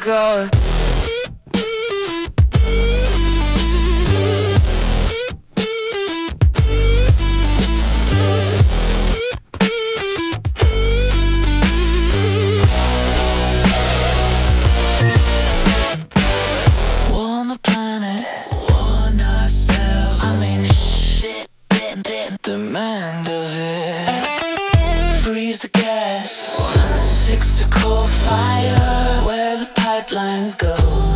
go. Demand of it. Freeze the gas. 106 a coal fire. Where the pipelines go.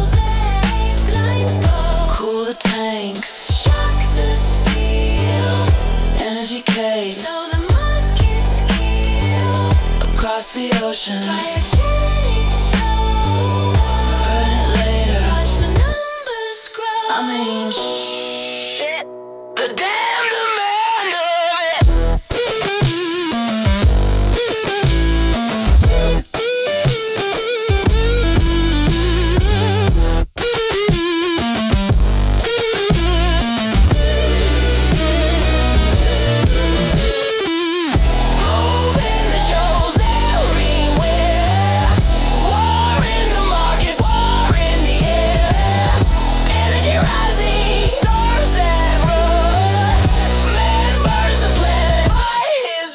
Cool the tanks. Shock the steel. Energy case. So the markets kill. Across the ocean. Cryogenic flow. Burn it later. Watch the numbers grow. I mean, shit. The damn demand of it. Moving the jewels everywhere. War in the markets, war in the air. Energy rising, stars that run. Man burns the planet by his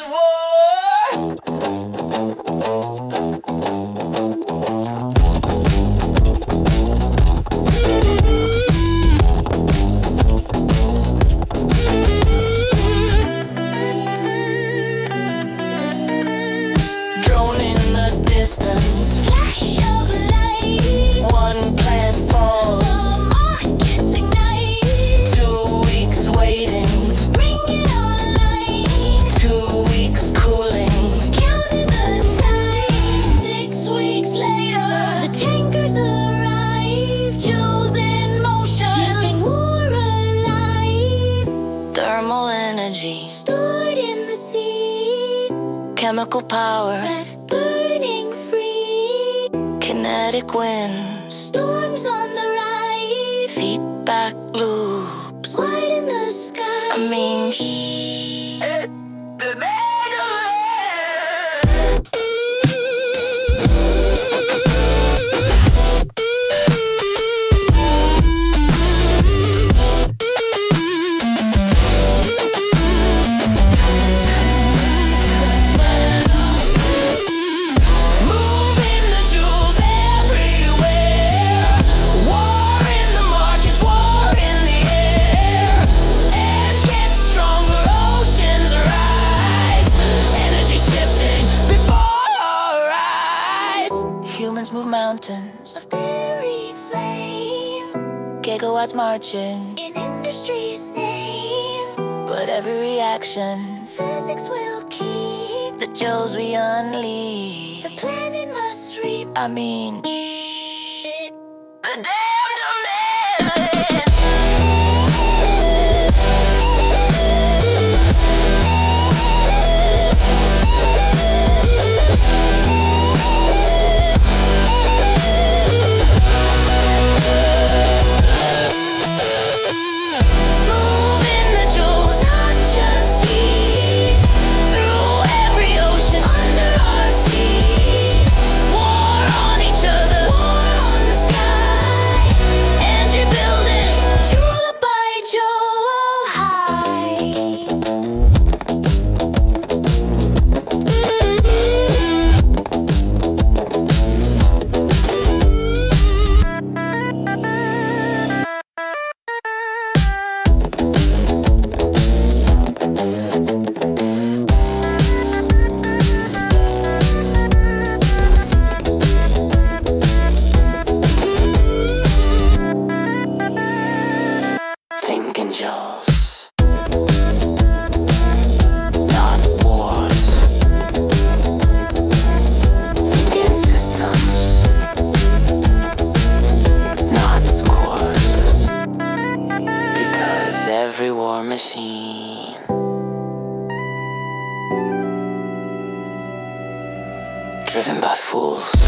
drone in the distance. Flash of light. One plant falls. The markets ignite. 2 weeks waiting. Bring it online. 2 weeks cooling. Counting the time. 6 weeks later, the tankers arrive. Jules in motion. Keeping war alive. Thermal energy. Stored in the sea. Chemical power. Set burning free. Kinetic wind. Storms on the rise. Feedback loops. Wide in the sky. I mean, shh. The bag of it. Moving the jewels everywhere. War in the markets, war in the air. Edge gets stronger, oceans rise. Energy shifting before our eyes. Humans move mountains of berry flame. Gigawatts marching in industry's name. But every reaction, physics will keep the jewels we unleash. The planet must reap. I mean, shit. The damn demand. Moving the jewels, not just heat. Through every ocean, under our feet. War on each other, war on the sky. Energy building, jewel by jewel high. Thinking jewels, not wars. Thinking systems, not scores. Because every war machine driven by fools.